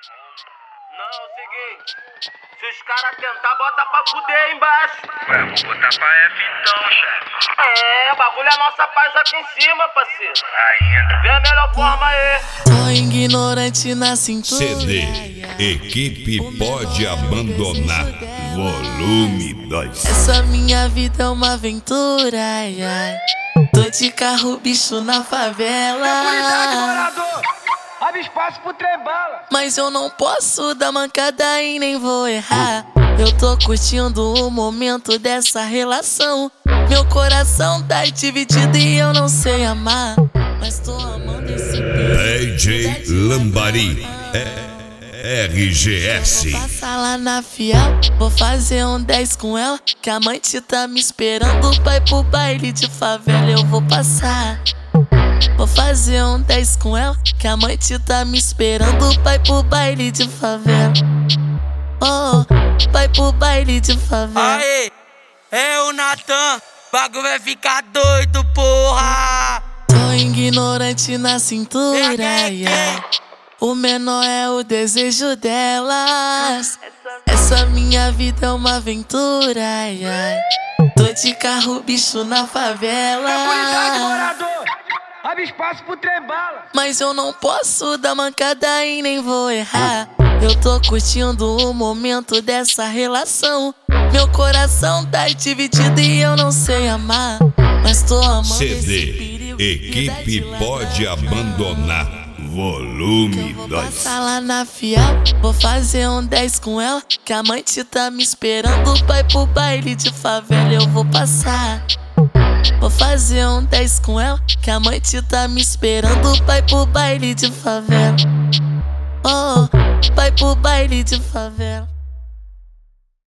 Não, é o seguinte. Se os caras tentar, bota pra fuder aí embaixo. Ué, vou botar pra F então, chefe. O bagulho é nossa paz aqui em cima, parceiro. Ainda. Vê a melhor forma aí. Tô ignorante na cintura. CD Equipe Pode Abandonar Volume 2. Essa minha vida é uma aventura, ai, ai. Tô de carro, bicho, na favela. Abre espaço pro trem-bala. Mas eu não posso dar mancada e nem vou errar. Eu tô curtindo o momento dessa relação. Meu coração tá dividido e eu não sei amar. Mas tô amando esse DJ Lambari RGS. Vou passar lá na Fiel, vou fazer um 10 com ela, que a mãe tá me esperando pra ir pro baile de favela. Eu vou passar. Vou fazer um 10 com ela, que a mãe tá me esperando pra ir pro baile de favela. Oh, vai pro baile de favela. Aê, é o Natan, bagulho vai ficar doido, porra. Tô ignorante na cintura, ai, ai. O menor é o desejo delas. Essa minha vida é uma aventura, ai, ai. Tô de carro, bicho, na favela. Abre espaço pro trem-bala. Mas eu não posso dar mancada e nem vou errar. Eu tô curtindo o momento dessa relação. Meu coração tá dividido e eu não sei amar. Mas tô amando esse CD perigo que dá de Equipe largar. Pode Abandonar Volume Vou 2. passar lá na Fiel, vou fazer um 10 com ela, que a mãe tá me esperando pra ir pro baile de favela. Eu vou passar. Vou fazer um 10 com ela, que a mãe tá me esperando pra ir pro baile de favela. Oh, vai pro baile de favela.